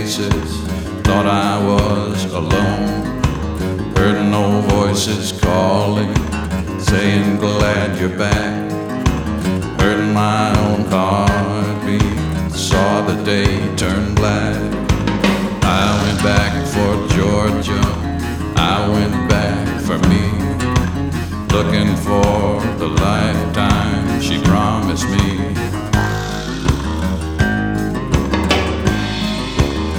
faces, thought I was alone. Heard no voices calling, saying glad you're back. Heard my own heartbeat, saw the day turn black. I went back for Georgia, I went back for me, looking for the lifetime she promised me.